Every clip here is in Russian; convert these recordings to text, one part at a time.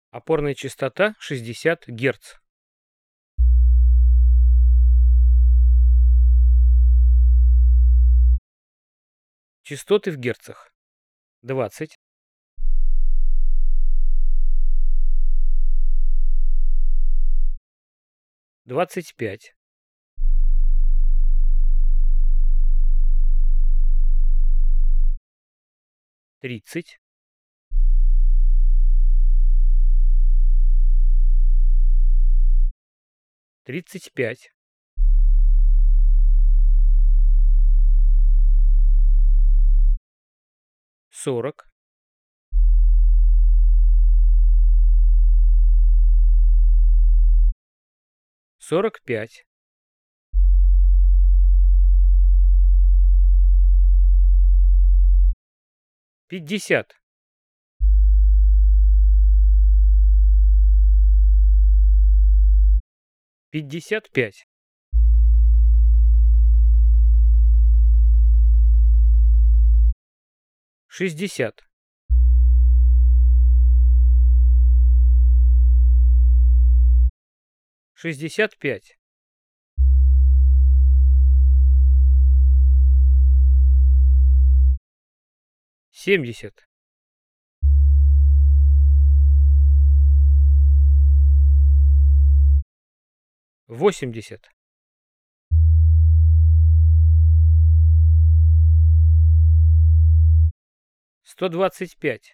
Опорная частота 60 Гц. Частоты в герцах. 20, 25, 30, 35, 40, 45, 50, 55, 60, 65, 70, 80, 125,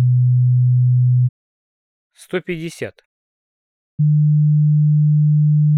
150,